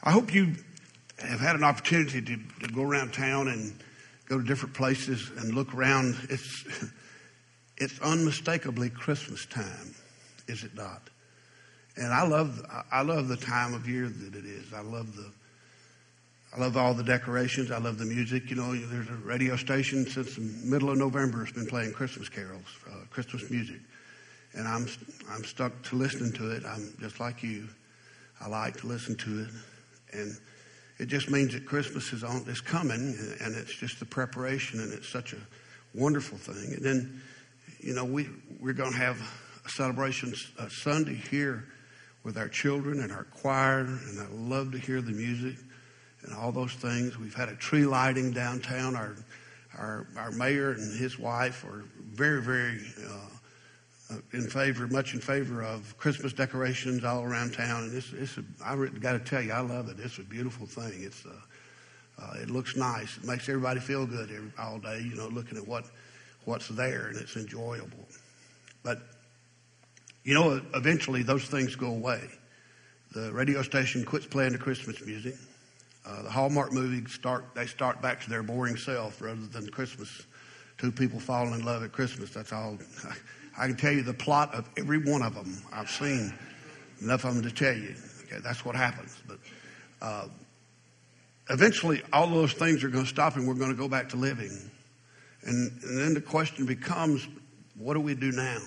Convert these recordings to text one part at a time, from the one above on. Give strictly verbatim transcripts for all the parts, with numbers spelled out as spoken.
I hope you have had an opportunity to, to go around town and go to different places and look around. It's it's unmistakably Christmas time, is it not? And I love I love the time of year that it is. I love the I love all the decorations. I love the music. You know, there's a radio station since the middle of November has been playing Christmas carols, uh, Christmas music, and I'm I'm stuck to listening to it. I'm just like you. I like to listen to it, and it just means that Christmas is on is coming, and it's just the preparation, and it's such a wonderful thing. And then, you know, we we're going to have a celebration uh, Sunday here with our children and our choir, and I love to hear the music and all those things. We've had a tree lighting downtown. Our our our mayor and his wife are very very uh, in favor, much in favor of Christmas decorations all around town. And it's it's a, I got to tell you, I love it. It's a beautiful thing. It's uh, uh, it looks nice. It makes everybody feel good every, all day. You know, looking at what what's there, and it's enjoyable. But you know, eventually those things go away. The radio station quits playing the Christmas music. Uh, the Hallmark movies start, they start back to their boring self rather than Christmas. Two people falling in love at Christmas. That's all. I can tell you the plot of every one of them. I've seen enough of them to tell you. Okay, that's what happens. But uh, eventually all those things are going to stop and we're going to go back to living. And, and then the question becomes, what do we do now?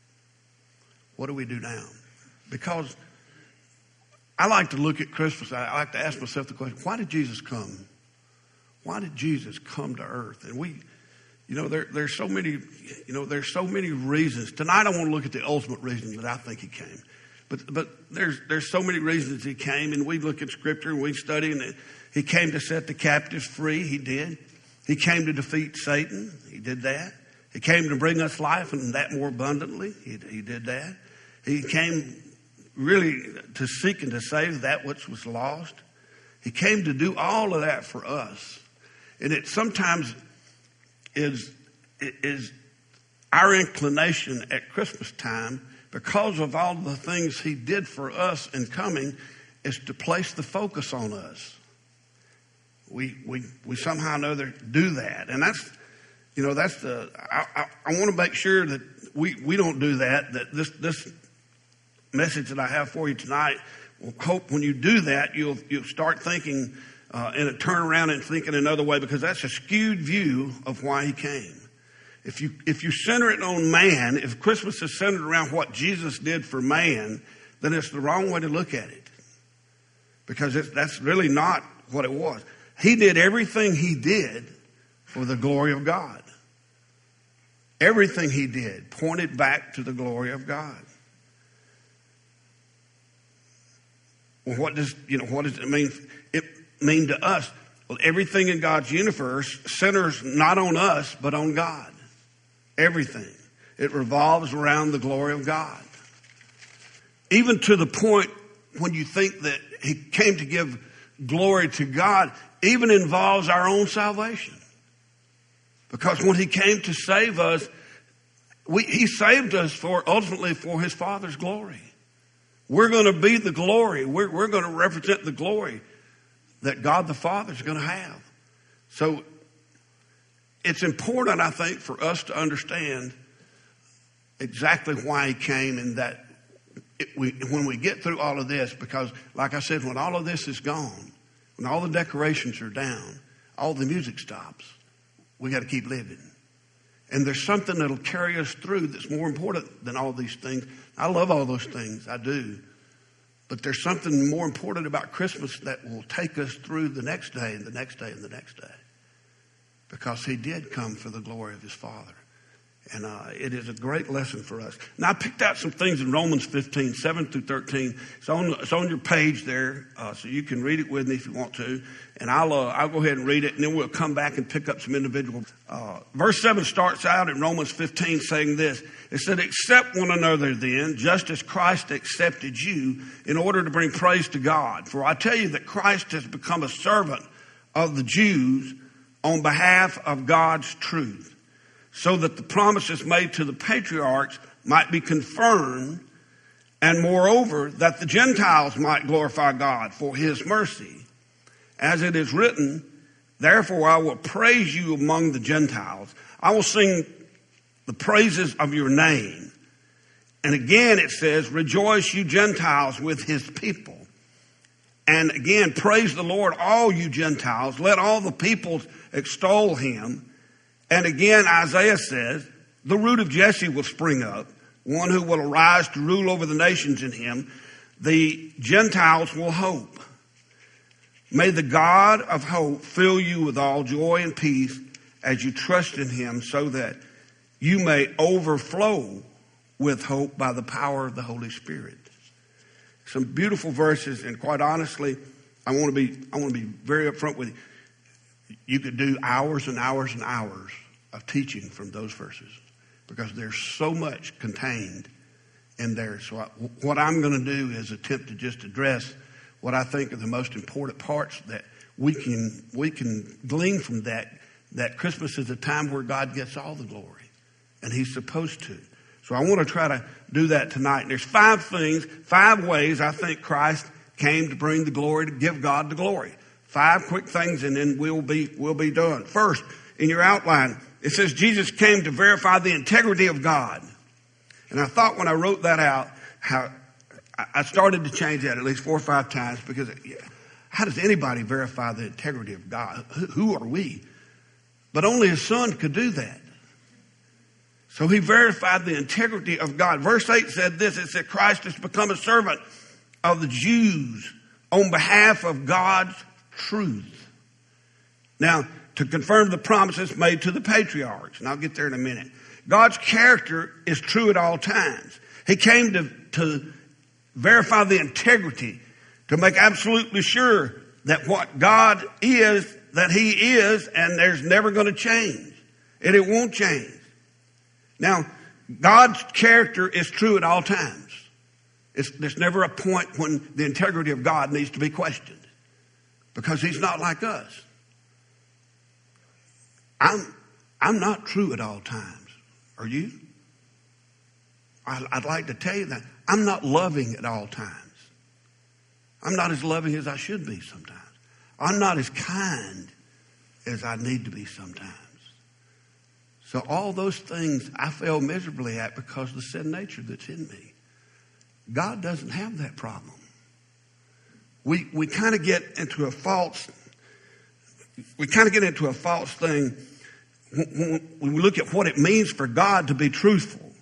What do we do now? Because I like to look at Christmas. I like to ask myself the question, why did Jesus come? Why did Jesus come to earth? And we, you know, there, there's so many, you know, there's so many reasons. Tonight I want to look at the ultimate reason that I think he came. But but there's there's so many reasons he came, and we look at Scripture and we study, and he came to set the captives free. He did. He came to defeat Satan. He did that. He came to bring us life, and that more abundantly. He, he did that. He came really to seek and to save that which was lost. He came to do all of that for us. And it sometimes is, is our inclination at Christmas time, because of all the things he did for us in coming, is to place the focus on us. We we we somehow or another do that. And that's, you know, that's the, I, I, I want to make sure that we, we don't do that, that this, this message that I have for you tonight will hope when you do that, you'll, you'll start thinking uh, and turn around and think in another way, because that's a skewed view of why he came. If you, if you center it on man, if Christmas is centered around what Jesus did for man, then it's the wrong way to look at it, because it's, that's really not what it was. He did everything he did for the glory of God. Everything he did pointed back to the glory of God. Well, what does, you know, what does it mean? It mean to us? Well, everything in God's universe centers not on us, but on God. Everything. It revolves around the glory of God. Even to the point when you think that he came to give glory to God, even involves our own salvation. Because when he came to save us, we, he saved us for ultimately for his Father's glory. We're going to be the glory. We're, we're going to represent the glory that God the Father is going to have. So it's important, I think, for us to understand exactly why he came, and that it, we, when we get through all of this, because like I said, when all of this is gone, when all the decorations are down, all the music stops, we got to keep living. And there's something that'll carry us through that's more important than all these things. I love all those things. I do. But there's something more important about Christmas that will take us through the next day and the next day and the next day. Because he did come for the glory of his Father. And uh, it is a great lesson for us. Now, I picked out some things in Romans fifteen, seven through thirteen. It's on, it's on your page there, uh, so you can read it with me if you want to. And I'll uh, I'll go ahead and read it, and then we'll come back and pick up some individual. Uh, verse seven starts out in Romans fifteen saying this. It said, accept one another then, just as Christ accepted you, in order to bring praise to God. For I tell you that Christ has become a servant of the Jews on behalf of God's truth, so that the promises made to the patriarchs might be confirmed And moreover, that the Gentiles might glorify God for his mercy. As it is written, therefore I will praise you among the Gentiles. I will sing the praises of your name. And again it says, rejoice you Gentiles with his people. And again, praise the Lord, all you Gentiles. Let all the peoples extol him. And again, Isaiah says, the root of Jesse will spring up, one who will arise to rule over the nations in him. The Gentiles will hope. May the God of hope fill you with all joy and peace as you trust in him, so that you may overflow with hope by the power of the Holy Spirit. Some beautiful verses, and quite honestly, I want to be I want to be very upfront with you. You could do hours and hours and hours of teaching from those verses because there's so much contained in there. So I, what I'm going to do is attempt to just address what I think are the most important parts that we can we can glean from that. That Christmas is a time where God gets all the glory, and he's supposed to. So I want to try to do that tonight. And there's five things, five ways I think Christ came to bring the glory, to give God the glory. Five quick things, and then we'll be we'll be done. First, in your outline, it says Jesus came to verify the integrity of God. And I thought when I wrote that out, how I started to change that at least four or five times, because how does anybody verify the integrity of God? Who are we? But only his son could do that. So he verified the integrity of God. Verse eight said this, it said Christ has become a servant of the Jews on behalf of God's truth. Now, to confirm the promises made to the patriarchs, and I'll get there in a minute. God's character is true at all times. He came to, to verify the integrity, to make absolutely sure that what God is, that he is, and there's never going to change. And it won't change. Now, God's character is true at all times. It's, there's never a point when the integrity of God needs to be questioned, because he's not like us. I'm, I'm not true at all times. Are you? I, I'd like to tell you that. I'm not loving at all times. I'm not as loving as I should be sometimes. I'm not as kind as I need to be sometimes. So all those things I fail miserably at because of the sin nature that's in me. God doesn't have that problem. We we kind of get into a false, we kind of get into a false thing when we look at what it means for God to be truthful.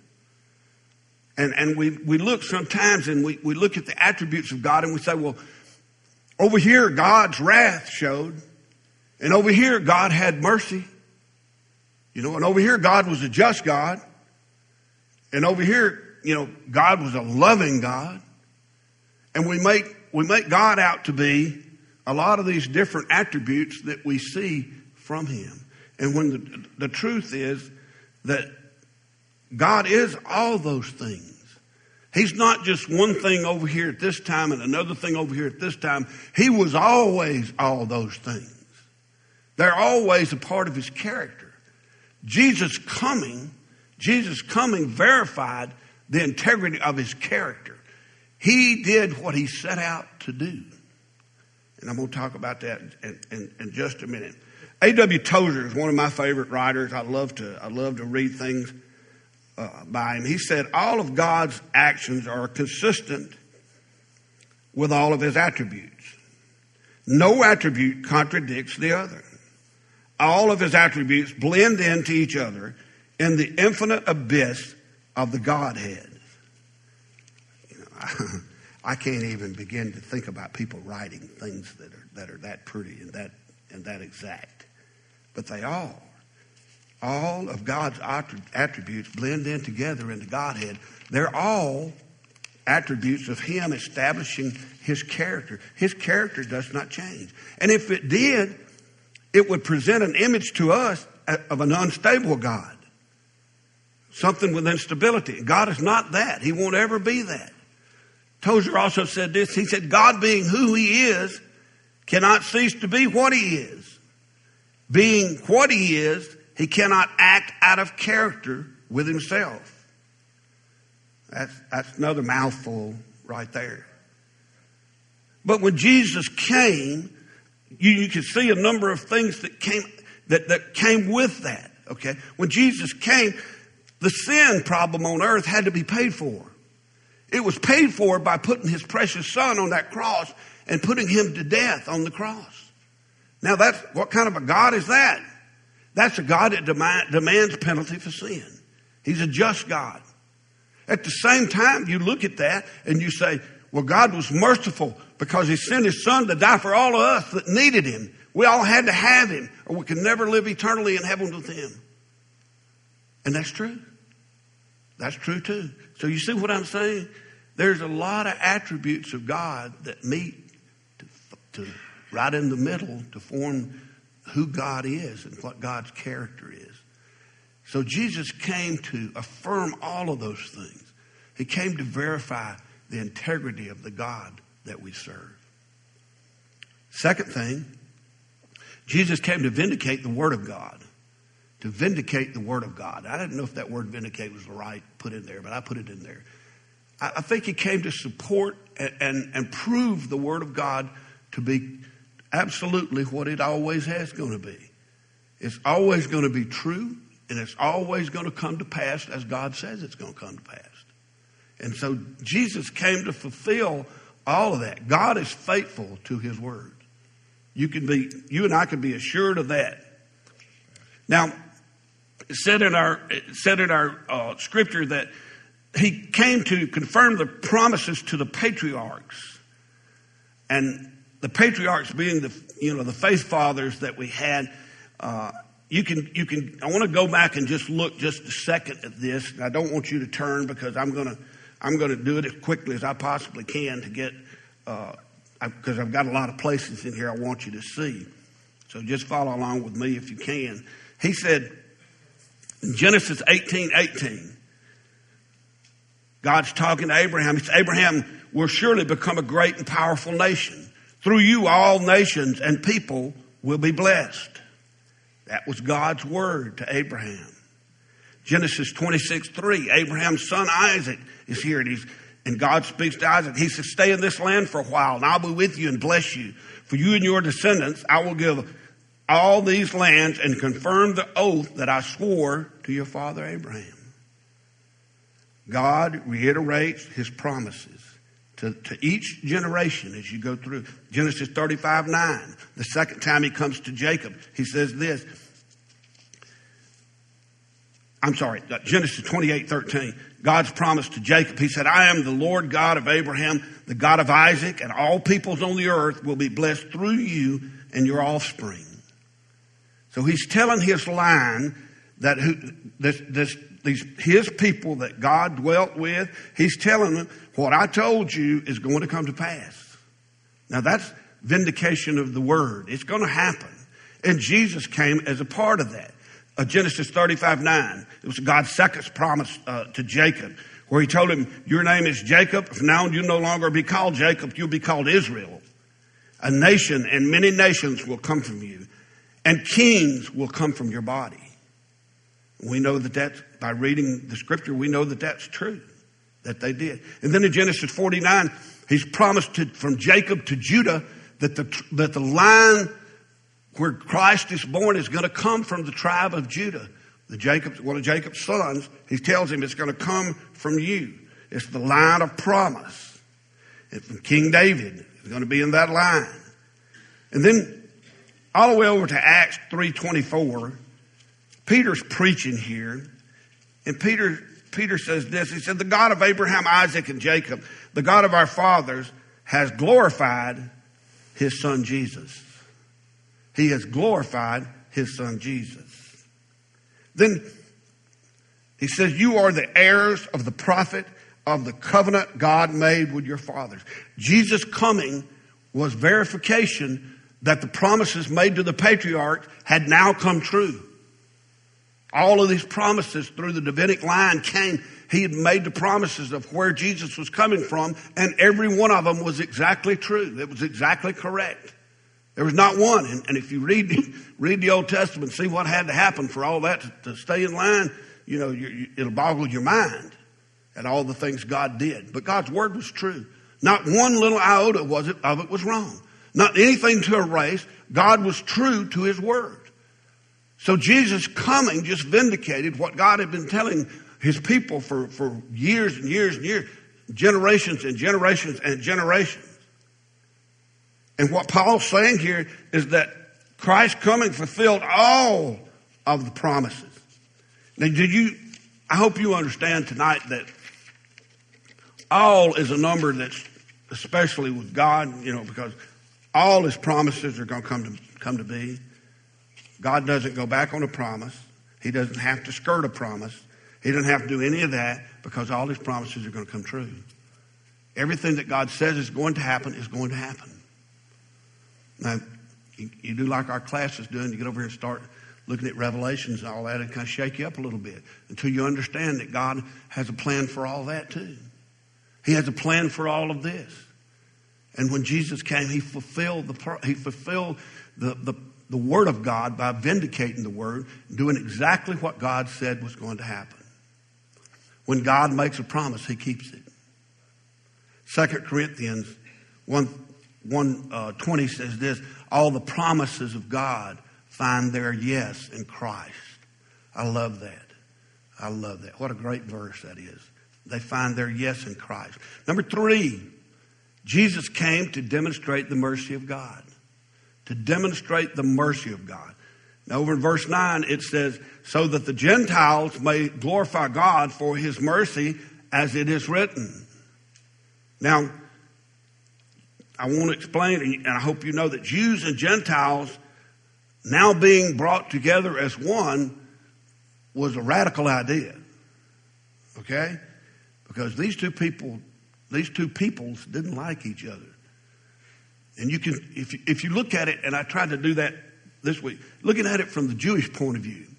And and we, we look sometimes and we, we look at the attributes of God and we say, well, over here God's wrath showed, and over here God had mercy. You know, and over here, God was a just God. And over here, you know, God was a loving God. And we make, we make God out to be a lot of these different attributes that we see from him. And when the, the truth is that God is all those things. He's not just one thing over here at this time and another thing over here at this time. He was always all those things. They're always a part of his character. Jesus coming, Jesus coming verified the integrity of his character. He did what he set out to do. And I'm going to talk about that in, in, in just a minute. A W Tozer is one of my favorite writers. I love to, I love to read things uh, by him. He said, all of God's actions are consistent with all of his attributes. No attribute contradicts the other. All of his attributes blend into each other in the infinite abyss of the Godhead. You know, I, I can't even begin to think about people writing things that are that are that pretty and that and that exact. But they all, all of God's attributes blend in together in the Godhead. They're all attributes of him establishing his character. His character does not change. And if it did, it would present an image to us of an unstable God. Something with instability. God is not that. He won't ever be that. Tozer also said this. He said, God being who he is cannot cease to be what he is. Being what he is, he cannot act out of character with himself. That's, that's another mouthful right there. But when Jesus came, you, you can see a number of things that came that, that came with that. Okay, when Jesus came, the sin problem on earth had to be paid for. It was paid for by putting his precious son on that cross and putting him to death on the cross. Now, that's what kind of a God is that? That's a God that demand, demands penalty for sin. He's a just God. At the same time, you look at that and you say, well, God was merciful because he sent his son to die for all of us that needed him. We all had to have him, or we could never live eternally in heaven with him. And that's true. That's true too. So you see what I'm saying? There's a lot of attributes of God that meet to, to right in the middle to form who God is and what God's character is. So Jesus came to affirm all of those things. He came to verify the integrity of the God that we serve. Second thing, Jesus came to vindicate the Word of God. To vindicate the Word of God. I didn't know if that word vindicate was the right put in there, but I put it in there. I, I think he came to support and, and, and prove the Word of God to be absolutely what it always has going to be. It's always going to be true, and it's always going to come to pass as God says it's going to come to pass. And so Jesus came to fulfill all of that. God is faithful to his word. You can be, you and I can be assured of that. Now, it said in our, it said in our uh, scripture that he came to confirm the promises to the patriarchs. And the patriarchs being the, you know, the faith fathers that we had. Uh, you can, you can, I want to go back and just look just a second at this. I don't want you to turn because I'm going to, I'm going to do it as quickly as I possibly can to get, uh, because I've got a lot of places in here I want you to see. So just follow along with me if you can. He said in Genesis eighteen eighteen, God's talking to Abraham. He said, Abraham will surely become a great and powerful nation. Through you, all nations and people will be blessed. That was God's word to Abraham. Genesis twenty-six three, Abraham's son Isaac is here, and, he's, and God speaks to Isaac. He says, stay in this land for a while, and I'll be with you and bless you. For you and your descendants, I will give all these lands and confirm the oath that I swore to your father Abraham. God reiterates his promises to, to each generation as you go through. Genesis thirty-five nine, the second time he comes to Jacob, he says this. I'm sorry, Genesis twenty-eight thirteen, God's promise to Jacob. He said, I am the Lord God of Abraham, the God of Isaac, and all peoples on the earth will be blessed through you and your offspring. So he's telling his line that who, this, this, these, his people that God dwelt with, he's telling them what I told you is going to come to pass. Now that's vindication of the word. It's going to happen. And Jesus came as a part of that. Uh, Genesis thirty-five nine. It was God's second promise uh, to Jacob, where he told him, your name is Jacob. From now on, you'll no longer be called Jacob. You'll be called Israel. A nation and many nations will come from you, and kings will come from your body. We know that that's, by reading the scripture, we know that that's true, that they did. And then in Genesis forty-nine, he's promised to, from Jacob to Judah that the, that the line where Christ is born is going to come from the tribe of Judah. The Jacob, one of Jacob's sons, he tells him it's going to come from you. It's the line of promise. And from King David, it's going to be in that line. And then all the way over to Acts three twenty-four, Peter's preaching here. And Peter, Peter says this. He said, the God of Abraham, Isaac, and Jacob, the God of our fathers, has glorified his son Jesus. He has glorified his son Jesus. Then he says, you are the heirs of the prophet of the covenant God made with your fathers. Jesus' coming was verification that the promises made to the patriarchs had now come true. All of these promises through the Davidic line came. He had made the promises of where Jesus was coming from, and every one of them was exactly true. It was exactly correct. There was not one. And, and if you read, read the Old Testament, see what had to happen for all that to, to stay in line, you know, you, you, it'll boggle your mind. at all the things God did. But God's word was true. Not one little iota was it, of it was wrong. Not anything to erase. God was true to his word. So Jesus coming just vindicated what God had been telling his people for, for years and years and years, generations and generations and generations. And what Paul's saying here is that Christ coming fulfilled all of the promises. Now, did you, I hope you understand tonight that all is a number that's, especially with God, you know, because all his promises are going to come to come to be. God doesn't go back on a promise. He doesn't have to skirt a promise. He doesn't have to do any of that because all his promises are going to come true. Everything that God says is going to happen is going to happen. Now, you, you do like our class is doing. You get over here and start looking at Revelations and all that, and kind of shake you up a little bit until you understand that God has a plan for all that too. He has a plan for all of this. And when Jesus came, he fulfilled the he fulfilled the, the, the word of God by vindicating the word, doing exactly what God said was going to happen. When God makes a promise, he keeps it. Second Corinthians one, one uh, twenty says this, all the promises of God find their yes in Christ. I love that. I love that. What a great verse that is. They find their yes in Christ. Number three, Jesus came to demonstrate the mercy of God. To demonstrate the mercy of God. Now over in verse nine it says, so that the Gentiles may glorify God for his mercy as it is written. Now, I want to explain, and I hope you know that Jews and Gentiles now being brought together as one was a radical idea. Okay? Because these two people, these two peoples didn't like each other. And you can, if you, if you look at it, and I tried to do that this week, looking at it from the Jewish point of view,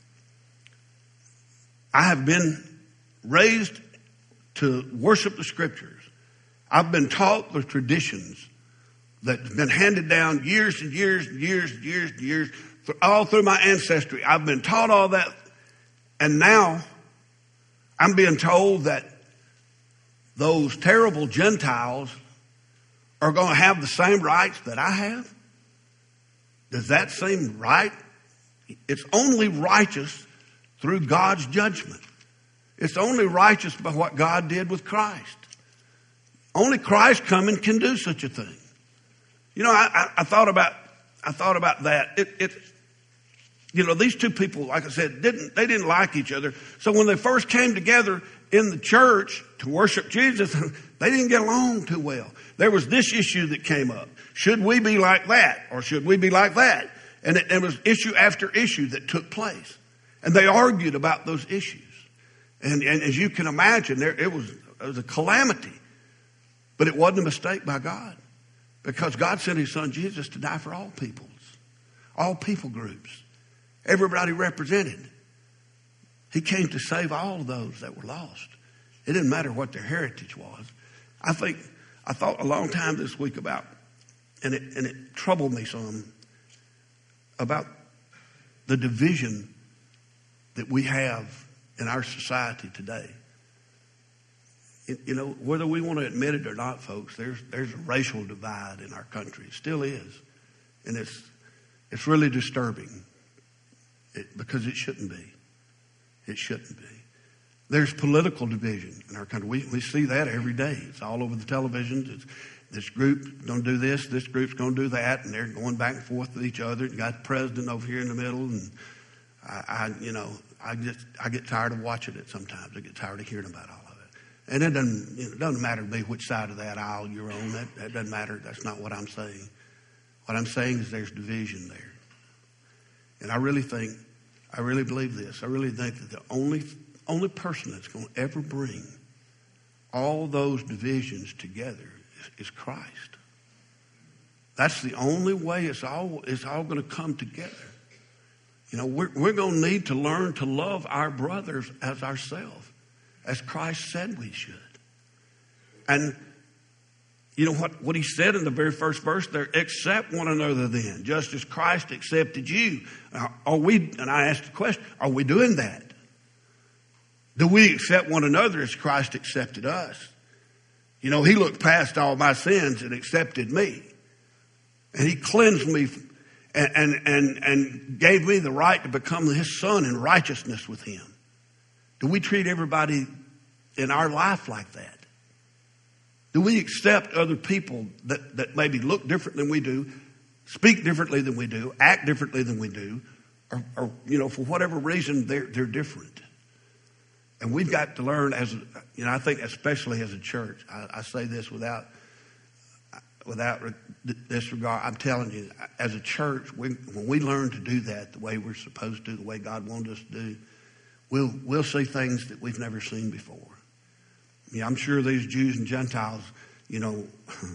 I have been raised to worship the scriptures. I've been taught the traditions that have been handed down years and years and years and years and years, all through my ancestry. I've been taught all that. And now I'm being told that those terrible Gentiles are going to have the same rights that I have. Does that seem right? It's only righteous through God's judgment. It's only righteous by what God did with Christ. Only Christ coming can do such a thing. You know, I, I, I thought about, I thought about that. It, it, you know, these two people, like I said, didn't they didn't like each other. So when they first came together in the church to worship Jesus, they didn't get along too well. There was this issue that came up: should we be like that, or should we be like that? And it, it was issue after issue that took place, and they argued about those issues. And, and as you can imagine, there it was it was a calamity. But it wasn't a mistake by God, because God sent his son Jesus to die for all peoples, all people groups, everybody represented. He came to save all of those that were lost. It didn't matter what their heritage was. I think, I thought a long time this week about, and it, and it troubled me some, about the division that we have in our society today. You know, whether we want to admit it or not, folks, there's there's a racial divide in our country. It still is. And it's it's really disturbing, it, because it shouldn't be. It shouldn't be. There's political division in our country. We we see that every day. It's all over the televisions. It's, this group's going to do this, this group's going to do that, and they're going back and forth with each other. You got the president over here in the middle, and I, I you know, I just I get tired of watching it sometimes. I get tired of hearing about all of it. And it doesn't, you know, it doesn't matter to me which side of that aisle you're on. That, that doesn't matter. That's not what I'm saying. What I'm saying is there's division there. And I really think, I really believe this. I really think that the only, only person that's going to ever bring all those divisions together is, is Christ. That's the only way it's all, it's all going to come together. You know, we're, we're going to need to learn to love our brothers as ourselves, as Christ said we should. And you know what, what he said in the very first verse there, accept one another then, just as Christ accepted you. Now, are we, and I asked the question, are we doing that? Do we accept one another as Christ accepted us? You know, he looked past all my sins and accepted me. And he cleansed me and, and, and, and gave me the right to become his son in righteousness with him. Do we treat everybody in our life like that? Do we accept other people that, that maybe look different than we do, speak differently than we do, act differently than we do, or, or you know, for whatever reason, they're, they're different? And we've got to learn as, you know, I think especially as a church, I, I say this without, without disregard. I'm telling you, as a church, we, when we learn to do that the way we're supposed to, the way God wanted us to do, we'll, we'll see things that we've never seen before. Yeah, I'm sure these Jews and Gentiles, you know,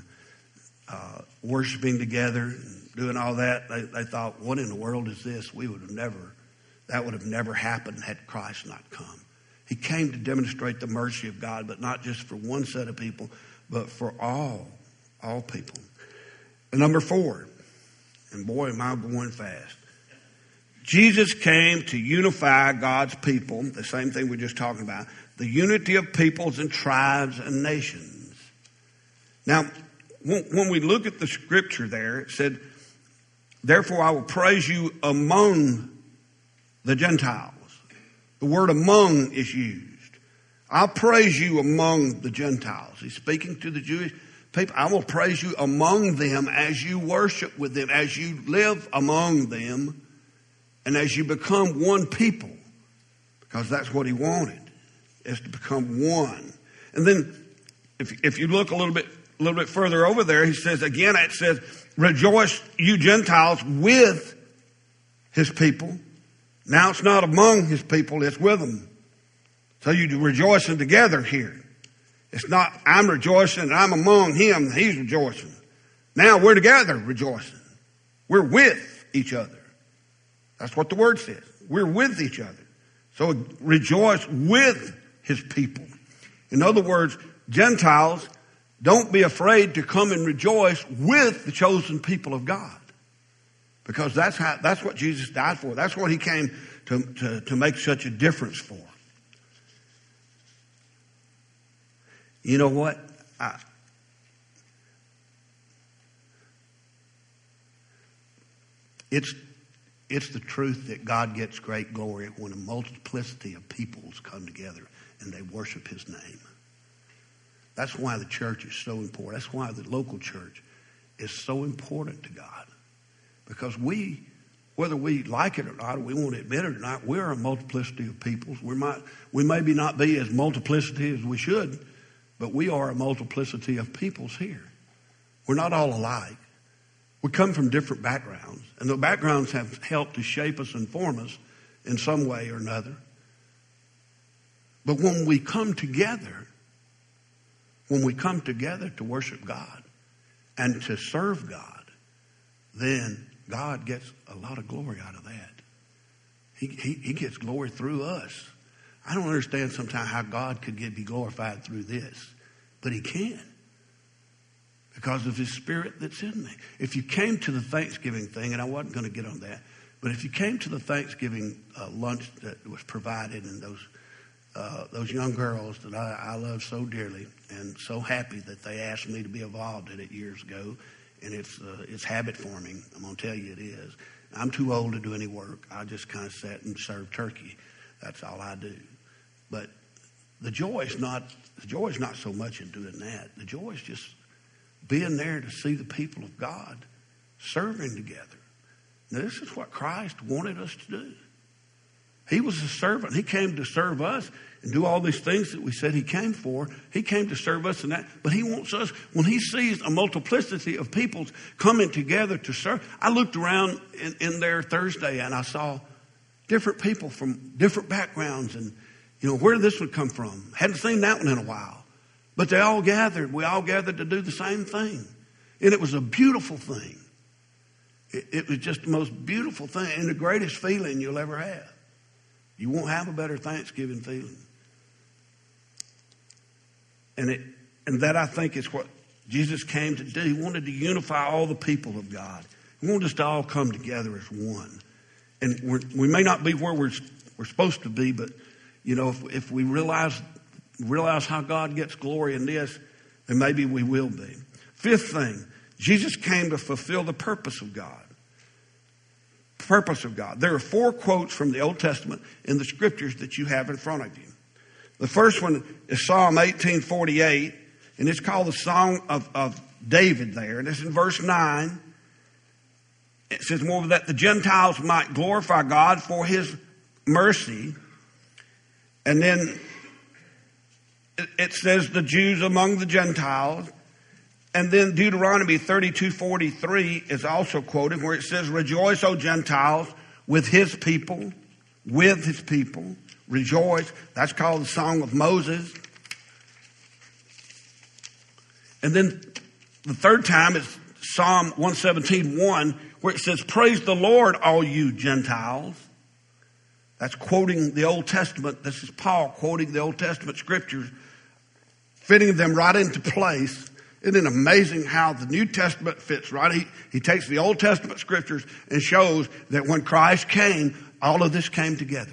uh, worshiping together and doing all that, they, they thought, what in the world is this? We would have never, that would have never happened had Christ not come. He came to demonstrate the mercy of God, but not just for one set of people, but for all, all people. And number four, and boy, am I going fast. Jesus came to unify God's people, the same thing we're just talking about, the unity of peoples and tribes and nations. Now, when we look at the scripture there, it said, therefore I will praise you among the Gentiles. The word among is used. I'll praise you among the Gentiles. He's speaking to the Jewish people. I will praise you among them as you worship with them, as you live among them, and as you become one people. Because that's what he wanted, is to become one. And then if, if you look a little bit, a little bit further over there, he says, again, it says, rejoice you Gentiles with his people. Now it's not among his people, it's with them. So you're rejoicing together here. It's not, I'm rejoicing and I'm among him and he's rejoicing. Now we're together rejoicing. We're with each other. That's what the word says. We're with each other. So rejoice with his people. In other words, Gentiles, don't be afraid to come and rejoice with the chosen people of God. Because that's how, that's what Jesus died for. That's what he came to, to, to make such a difference for. You know what? I, it's, it's the truth that God gets great glory when a multiplicity of peoples come together and they worship his name. That's why the church is so important. That's why the local church is so important to God. Because we, whether we like it or not, we won't admit it or not, we're a multiplicity of peoples. We might, we maybe not be as multiplicity as we should, but we are a multiplicity of peoples here. We're not all alike. We come from different backgrounds, and the backgrounds have helped to shape us and form us in some way or another. But when we come together, when we come together to worship God and to serve God, then God gets a lot of glory out of that. He, he, he gets glory through us. I don't understand sometimes how God could get, be glorified through this, but he can. Because of his spirit that's in me. If you came to the Thanksgiving thing, and I wasn't going to get on that, but if you came to the Thanksgiving uh, lunch that was provided and those uh, those young girls that I, I love so dearly and so happy that they asked me to be involved in it years ago, and it's uh, it's habit forming. I'm going to tell you it is. I'm too old to do any work. I just kind of sit and serve turkey. That's all I do. But the joy is not the joy is not so much in doing that. The joy is just being there to see the people of God serving together. Now, this is what Christ wanted us to do. He was a servant. He came to serve us and do all these things that we said he came for. He came to serve us in that. But he wants us, when he sees a multiplicity of peoples coming together to serve. I looked around in, in there Thursday and I saw different people from different backgrounds. And, you know, where did this one come from? Hadn't seen that one in a while. But they all gathered. We all gathered to do the same thing. And it was a beautiful thing. It, it was just the most beautiful thing and the greatest feeling you'll ever have. You won't have a better Thanksgiving feeling. And it, and that I think is what Jesus came to do. He wanted to unify all the people of God. He wanted us to all come together as one. And we're, we may not be where we're, we're supposed to be, but you know, if, if we realize, realize how God gets glory in this, then maybe we will be. Fifth thing, Jesus came to fulfill the purpose of God. Purpose of God. There are four quotes from the Old Testament in the scriptures that you have in front of you. The first one is Psalm eighteen forty-eight, and it's called the Song of, of David there. And it's in verse nine. It says, more that the Gentiles might glorify God for his mercy. And then it, it says the Jews among the Gentiles. And then Deuteronomy thirty-two forty-three is also quoted where it says, rejoice, O Gentiles, with his people, with his people, rejoice. That's called the Song of Moses. And then the third time is Psalm one seventeen one, where it says, praise the Lord, all you Gentiles. That's quoting the Old Testament. This is Paul quoting the Old Testament scriptures, fitting them right into place. Isn't it amazing how the New Testament fits right? He, he takes the Old Testament scriptures and shows that when Christ came, all of this came together.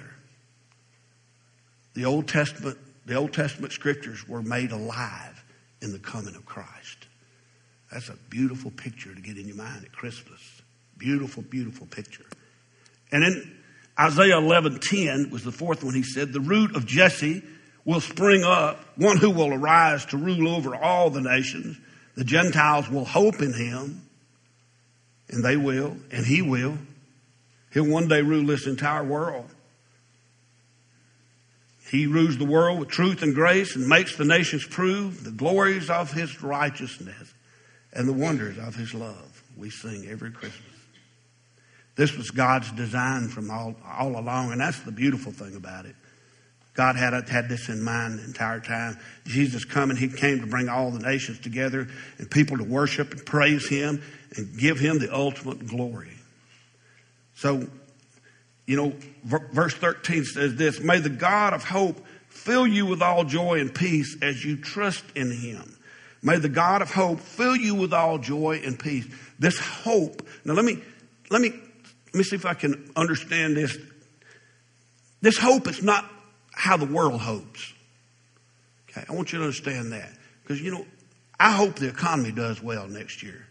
The Old Testament, the Old Testament scriptures were made alive in the coming of Christ. That's a beautiful picture to get in your mind at Christmas. Beautiful, beautiful picture. And in Isaiah eleven ten was the fourth one. He said, the root of Jesse will spring up, one who will arise to rule over all the nations. The Gentiles will hope in him, and they will, and he will. He'll one day rule this entire world. He rules the world with truth and grace and makes the nations prove the glories of his righteousness and the wonders of his love. We sing every Christmas. This was God's design from all, all along, and that's the beautiful thing about it. God had, had this in mind the entire time. Jesus coming, he came to bring all the nations together and people to worship and praise him and give him the ultimate glory. So, you know, verse thirteen says this, may the God of hope fill you with all joy and peace as you trust in him. May the God of hope fill you with all joy and peace. This hope, now let me, let me, let me see if I can understand this. This hope is not how the world hopes. Okay, I want you to understand that. Because, you know, I hope the economy does well next year.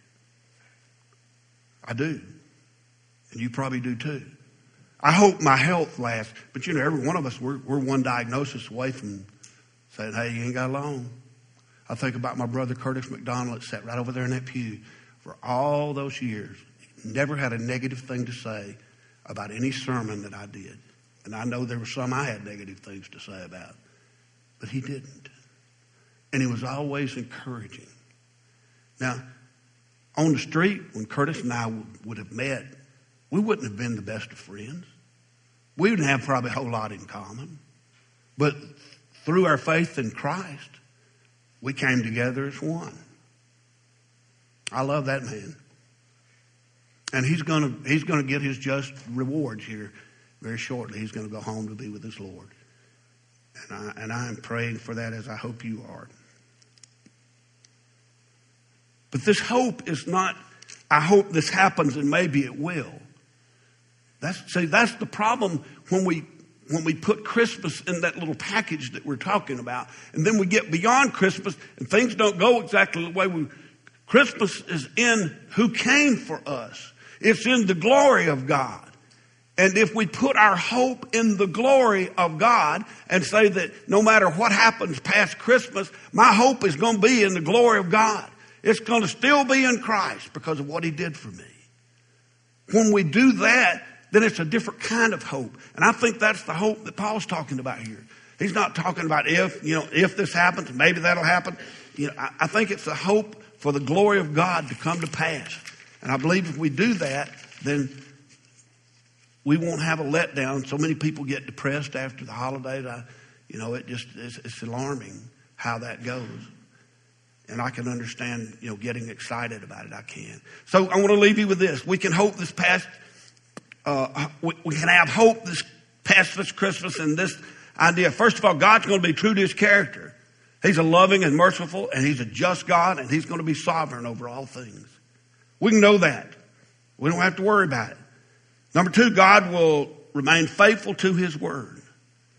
I do. And you probably do too. I hope my health lasts. But, you know, every one of us, we're, we're one diagnosis away from saying, hey, you ain't got long. I think about my brother Curtis McDonald that sat right over there in that pew for all those years. He never had a negative thing to say about any sermon that I did. And I know there were some I had negative things to say about. But he didn't. And he was always encouraging. Now, on the street, when Curtis and I would, would have met, we wouldn't have been the best of friends. We wouldn't have probably a whole lot in common. But through our faith in Christ, we came together as one. I love that man. And he's gonna he's gonna get his just rewards here very shortly. He's going to go home to be with his Lord. And I, and I am praying for that, as I hope you are. But this hope is not, I hope this happens and maybe it will. That's, see, that's the problem when we, when we put Christmas in that little package that we're talking about. And then we get beyond Christmas and things don't go exactly the way we, Christmas is in who came for us. It's in the glory of God. And if we put our hope in the glory of God and say that no matter what happens past Christmas, my hope is going to be in the glory of God. It's going to still be in Christ because of what he did for me. When we do that, then it's a different kind of hope. And I think that's the hope that Paul's talking about here. He's not talking about if, you know, if this happens, maybe that'll happen. You know, I, I think it's the hope for the glory of God to come to pass. And I believe if we do that, then we won't have a letdown. So many people get depressed after the holidays. I, you know, it just it's, it's alarming how that goes. And I can understand, you know, getting excited about it. I can. So I want to leave you with this. We can hope this past, uh, we, we can have hope this past this Christmas and this idea. First of all, God's going to be true to his character. He's a loving and merciful, and he's a just God, and he's going to be sovereign over all things. We can know that. We don't have to worry about it. Number two, God will remain faithful to his word.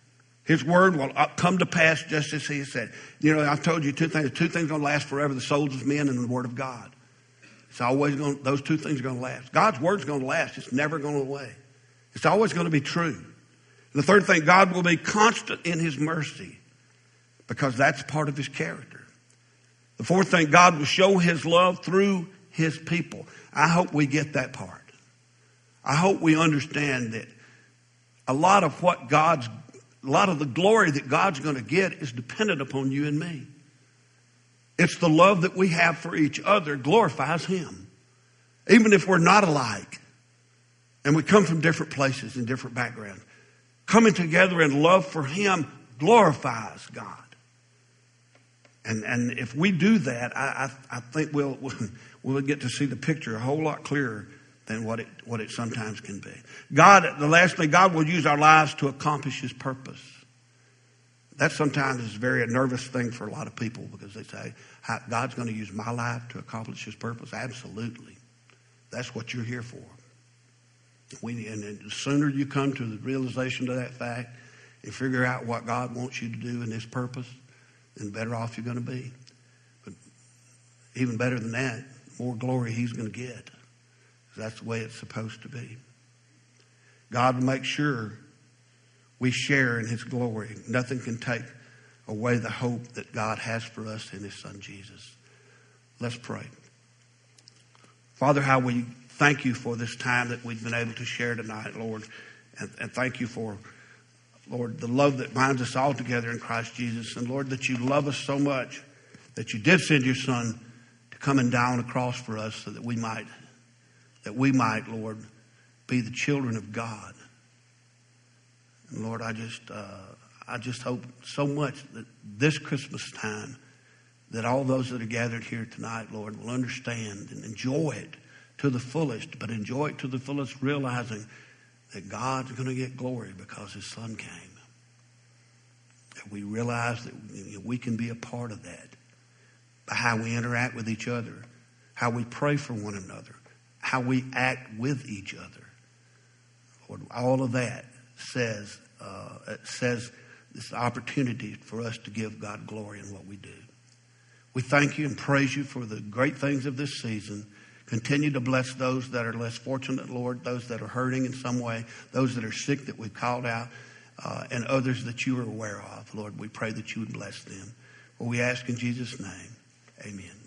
His word will come to pass just as he has said. You know, I've told you two things. Two things are going to last forever: the souls of men and the word of God. It's always going. Those two things are going to last. God's word's going to last. It's never going away. It's always going to be true. And the third thing, God will be constant in his mercy, because that's part of his character. The fourth thing, God will show his love through his people. I hope we get that part. I hope we understand that a lot of what God's A lot of the glory that God's going to get is dependent upon you and me. It's the love that we have for each other glorifies him. Even if we're not alike and we come from different places and different backgrounds, coming together in love for him glorifies God. And and if we do that, I, I, I think we'll, we'll get to see the picture a whole lot clearer than what it what it sometimes can be. God, the last thing, God will use our lives to accomplish his purpose. That sometimes is a very nervous thing for a lot of people, because they say, God's going to use my life to accomplish his purpose. Absolutely. That's what you're here for. We, and the sooner you come to the realization of that fact and figure out what God wants you to do in this purpose, then better off you're going to be. But even better than that, more glory he's going to get. That's the way it's supposed to be. God will make sure we share in his glory. Nothing can take away the hope that God has for us in his son Jesus. Let's pray. Father, how we thank you for this time that we've been able to share tonight, Lord. And, and thank you for, Lord, the love that binds us all together in Christ Jesus. And Lord, that you love us so much that you did send your son to come and die on the cross for us, so that we might That we might, Lord, be the children of God. And Lord, I just, uh, I just hope so much that this Christmas time, that all those that are gathered here tonight, Lord, will understand and enjoy it to the fullest, but enjoy it to the fullest, realizing that God's going to get glory because his son came. That we realize that we can be a part of that by how we interact with each other, how we pray for one another, how we act with each other. Lord, all of that says, uh, it says this opportunity for us to give God glory in what we do. We thank you and praise you for the great things of this season. Continue to bless those that are less fortunate, Lord, those that are hurting in some way, those that are sick that we've called out, uh, and others that you are aware of. Lord, we pray that you would bless them. For we ask in Jesus' name, amen.